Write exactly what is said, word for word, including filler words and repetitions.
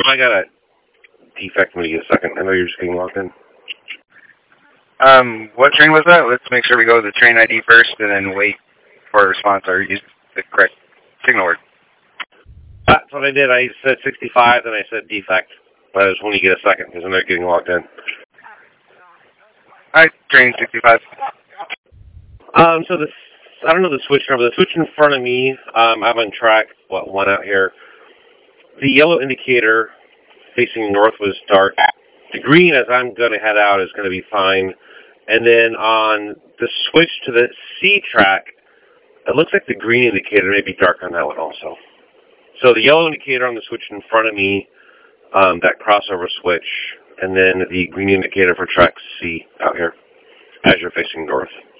I got a defect when you get a second. I know you're just getting logged in. Um, what train was that? Let's make sure we go to the train I D first and then wait for a response or use the correct signal word. That's what I did. I said sixty-five, then I said defect. But I just want you to get a second because I'm not getting logged in. Alright, train sixty-five. Um, so this, I don't know the switch number. The switch in front of me, um, I'm on track, what, one out here. The yellow indicator facing north was dark. The green, as I'm going to head out, is going to be fine. And then on the switch to the C track, it looks like the green indicator may be dark on that one also. So the yellow indicator on the switch in front of me, um, that crossover switch, and then the green indicator for track C out here as you're facing north.